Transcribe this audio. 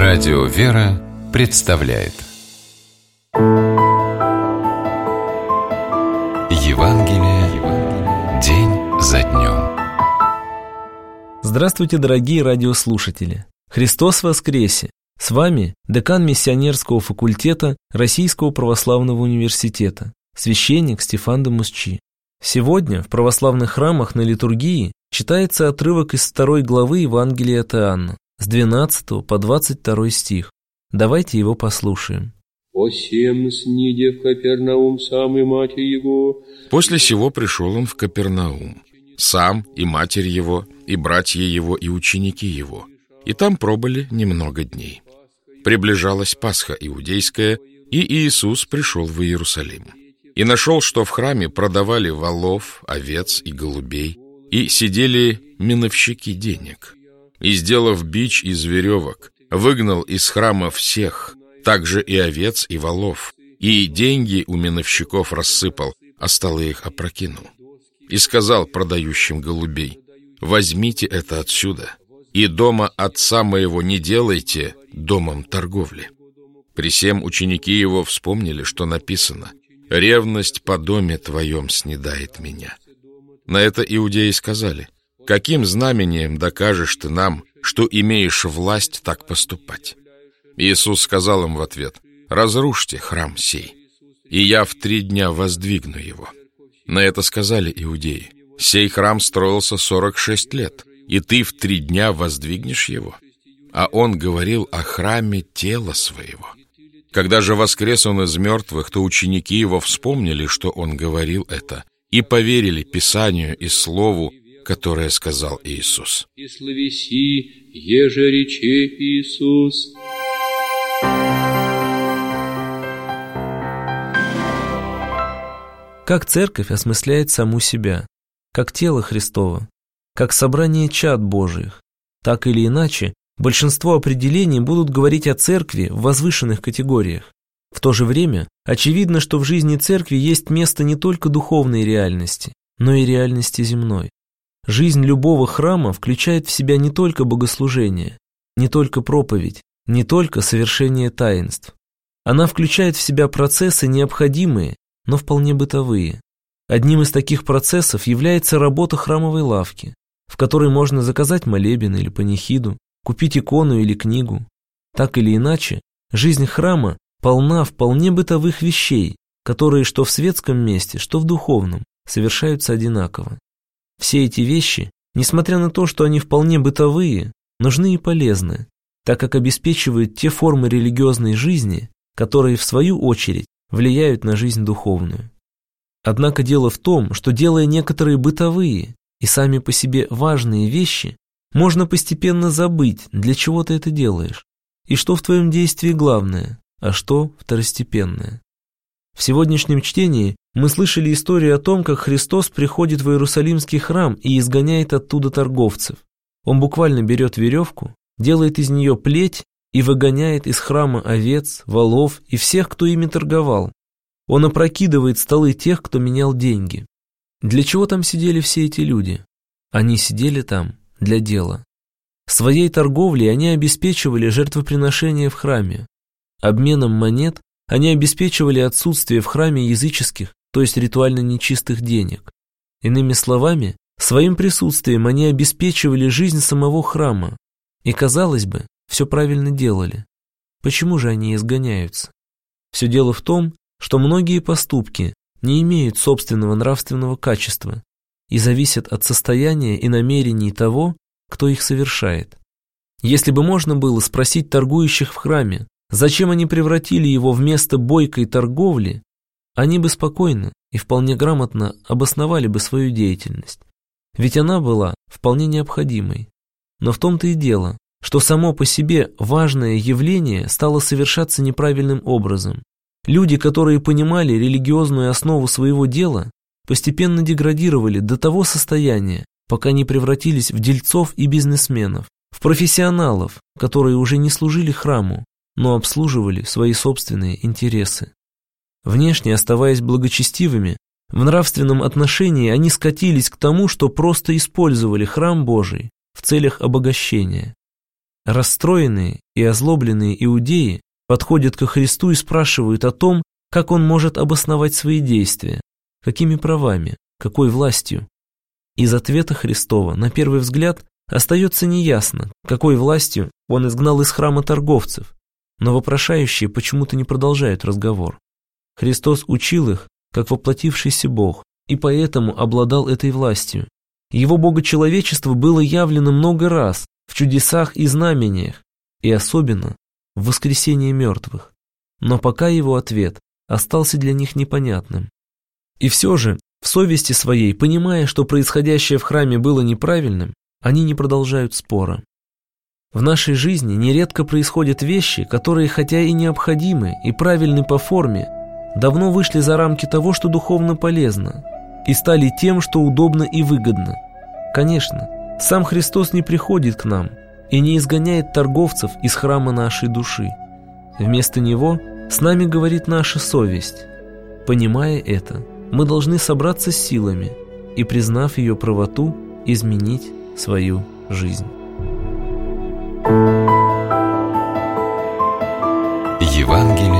Радио «Вера» представляет Евангелие день за днем. Здравствуйте, дорогие радиослушатели! Христос воскресе! С вами декан миссионерского факультета Российского православного университета, священник Стефан де Мусчи. Сегодня в православных храмах на литургии читается отрывок из 2 главы Евангелия от Иоанна, с 12 по 22 стих. Давайте его послушаем. После сего пришел он в Капернаум, сам и матерь его, и братья его, и ученики его, и там пробыли немного дней. Приближалась Пасха иудейская, и Иисус пришел в Иерусалим. И нашел, что в храме продавали волов, овец и голубей, и сидели миновщики денег. И, сделав бич из веревок, выгнал из храма всех, также и овец, и волов, и деньги у миновщиков рассыпал, а столы их опрокинул. И сказал продающим голубей: «Возьмите это отсюда, и дома отца моего не делайте домом торговли». При сем ученики его вспомнили, что написано: «Ревность по доме твоем снедает меня». На это иудеи сказали: «Каким знамением докажешь ты нам, что имеешь власть так поступать?» Иисус сказал им в ответ: «Разрушьте храм сей, и я в 3 дня воздвигну его». На это сказали иудеи: «Сей храм строился 46 лет, и ты в 3 дня воздвигнешь его?» А он говорил о храме тела своего. Когда же воскрес он из мертвых, то ученики его вспомнили, что он говорил это, и поверили Писанию и Слову, которое сказал Иисус. «И словеси, еже рече Иисус». Как церковь осмысляет саму себя, как тело Христово, как собрание чад Божиих. Так или иначе, большинство определений будут говорить о церкви в возвышенных категориях. В то же время очевидно, что в жизни церкви есть место не только духовной реальности, но и реальности земной. Жизнь любого храма включает в себя не только богослужение, не только проповедь, не только совершение таинств. Она включает в себя процессы необходимые, но вполне бытовые. Одним из таких процессов является работа храмовой лавки, в которой можно заказать молебен или панихиду, купить икону или книгу. Так или иначе, жизнь храма полна вполне бытовых вещей, которые что в светском месте, что в духовном совершаются одинаково. Все эти вещи, несмотря на то, что они вполне бытовые, нужны и полезны, так как обеспечивают те формы религиозной жизни, которые, в свою очередь, влияют на жизнь духовную. Однако дело в том, что, делая некоторые бытовые и сами по себе важные вещи, можно постепенно забыть, для чего ты это делаешь, и что в твоем действии главное, а что второстепенное. В сегодняшнем чтении мы слышали историю о том, как Христос приходит в Иерусалимский храм и изгоняет оттуда торговцев. Он буквально берет веревку, делает из нее плеть и выгоняет из храма овец, волов и всех, кто ими торговал. Он опрокидывает столы тех, кто менял деньги. Для чего там сидели все эти люди? Они сидели там для дела. Своей торговлей они обеспечивали жертвоприношения в храме. Обменом монет они обеспечивали отсутствие в храме языческих, то есть ритуально нечистых денег. Иными словами, своим присутствием они обеспечивали жизнь самого храма. И, казалось бы, все правильно делали. Почему же они изгоняются? Все дело в том, что многие поступки не имеют собственного нравственного качества и зависят от состояния и намерений того, кто их совершает. Если бы можно было спросить торгующих в храме, зачем они превратили его в место бойкой торговли, они бы спокойно и вполне грамотно обосновали бы свою деятельность. Ведь она была вполне необходимой. Но в том-то и дело, что само по себе важное явление стало совершаться неправильным образом. Люди, которые понимали религиозную основу своего дела, постепенно деградировали до того состояния, пока не превратились в дельцов и бизнесменов, в профессионалов, которые уже не служили храму, но обслуживали свои собственные интересы. Внешне оставаясь благочестивыми, в нравственном отношении они скатились к тому, что просто использовали храм Божий в целях обогащения. Расстроенные и озлобленные иудеи подходят ко Христу и спрашивают о том, как Он может обосновать свои действия, какими правами, какой властью. Из ответа Христова, на первый взгляд, остается неясно, какой властью Он изгнал из храма торговцев, но вопрошающие почему-то не продолжают разговор. Христос учил их, как воплотившийся Бог, и поэтому обладал этой властью. Его богочеловечество было явлено много раз в чудесах и знамениях, и особенно в воскресении мертвых. Но пока его ответ остался для них непонятным. И все же, в совести своей, понимая, что происходящее в храме было неправильным, они не продолжают спора. В нашей жизни нередко происходят вещи, которые, хотя и необходимы, и правильны по форме, давно вышли за рамки того, что духовно полезно, и стали тем, что удобно и выгодно. Конечно, сам Христос не приходит к нам и не изгоняет торговцев из храма нашей души. Вместо Него с нами говорит наша совесть. Понимая это, мы должны собраться с силами и, признав ее правоту, изменить свою жизнь. Евангелие